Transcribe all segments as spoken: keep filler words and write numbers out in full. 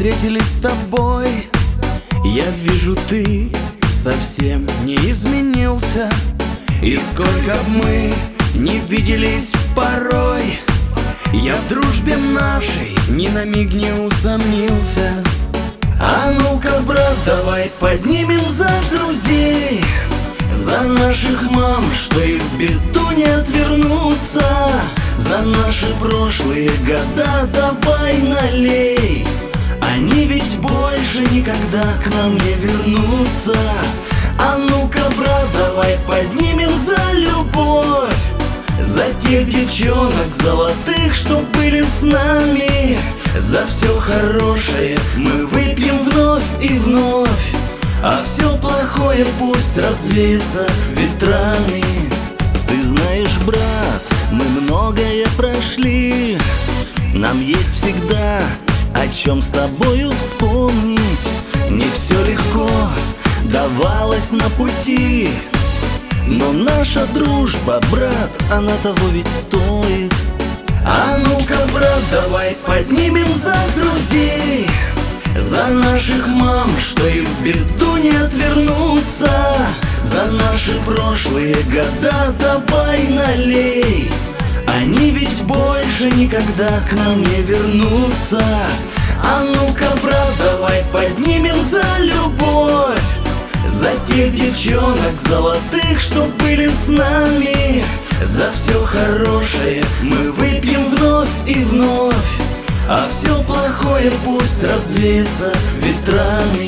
встретились с тобой, я вижу, ты совсем не изменился. И сколько б мы не виделись порой, я в дружбе нашей ни на миг не усомнился. А ну-ка, брат, давай поднимем за друзей, за наших мам, что и в беду не отвернутся, за наши прошлые года давай налей. Они ведь больше никогда к нам не вернутся. А ну-ка, брат, давай поднимем за любовь, за тех девчонок золотых, что были с нами. За все хорошее мы выпьем вновь и вновь, а все плохое пусть развеется ветрами. Ты знаешь, брат, мы многое прошли, нам есть всегда о чем с тобою вспомнить. Не все легко давалось на пути, но наша дружба, брат, она того ведь стоит. А ну-ка, брат, давай поднимем за друзей, за наших мам, что и в беду не отвернутся, за наши прошлые года давай налей. Они ведь больше никогда к нам не вернутся. А ну-ка, брат, давай поднимем за любовь, за тех девчонок золотых, что были с нами. За все хорошее мы выпьем вновь и вновь, а все плохое пусть развеется ветрами.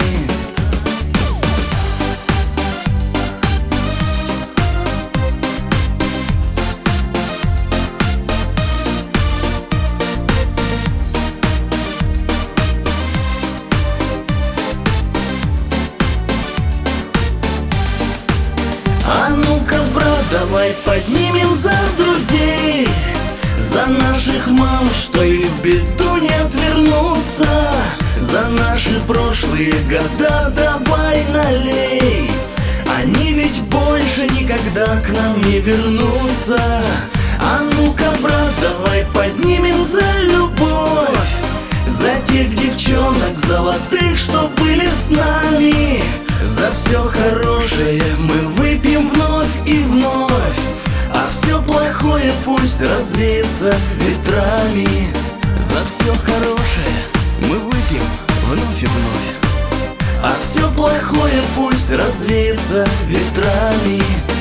А ну-ка, брат, давай поднимем за друзей, за наших мам, что и в беду не отвернутся, за наши прошлые года давай налей. Они ведь больше никогда к нам не вернутся. А ну-ка, брат, давай поднимем за любовь, за тех девчонок золотых, что были с нами. За все хорошее мы выпьем вновь и вновь, а все плохое пусть развеется ветрами. За все хорошее мы выпьем вновь и вновь, а все плохое пусть развеется ветрами.